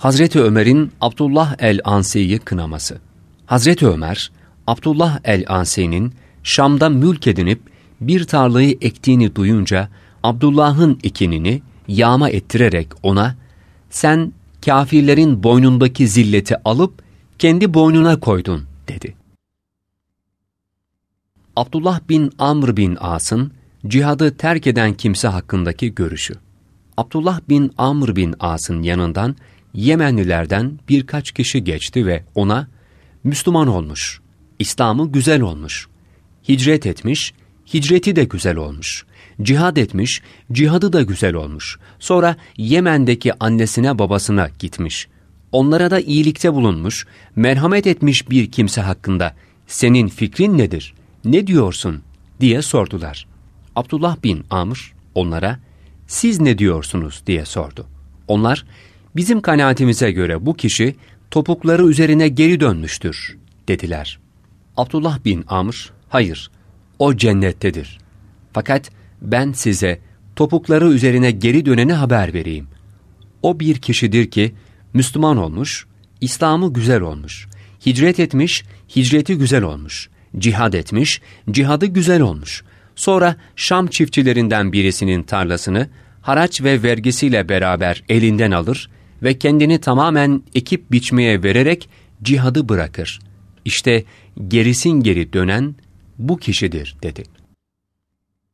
Hazreti Ömer'in Abdullah el-Ansi'yi kınaması. Hazreti Ömer, Abdullah el-Ansi'nin Şam'da mülk edinip bir tarlayı ektiğini duyunca Abdullah'ın ekinini yağma ettirerek ona, "Sen kâfirlerin boynundaki zilleti alıp kendi boynuna koydun," dedi. Abdullah bin Amr bin As'ın cihadı terk eden kimse hakkındaki görüşü. Abdullah bin Amr bin As'ın yanından Yemenlilerden birkaç kişi geçti ve ona, "Müslüman olmuş, İslam'ı güzel olmuş, hicret etmiş, hicreti de güzel olmuş, cihad etmiş, cihadı da güzel olmuş. Sonra Yemen'deki annesine babasına gitmiş. Onlara da iyilikte bulunmuş, merhamet etmiş bir kimse hakkında senin fikrin nedir, ne diyorsun?" diye sordular. Abdullah bin Amr onlara, "Siz ne diyorsunuz?" diye sordu. Onlar, "Bizim kanaatimize göre bu kişi topukları üzerine geri dönmüştür," dediler. Abdullah bin Amr, "Hayır, o cennettedir. Fakat ben size topukları üzerine geri döneni haber vereyim. O bir kişidir ki Müslüman olmuş, İslam'ı güzel olmuş, hicret etmiş, hicreti güzel olmuş, cihad etmiş, cihadı güzel olmuş. Sonra Şam çiftçilerinden birisinin tarlasını haraç ve vergisiyle beraber elinden alır ve kendini tamamen ekip biçmeye vererek cihadı bırakır. İşte gerisin geri dönen bu kişidir," dedi.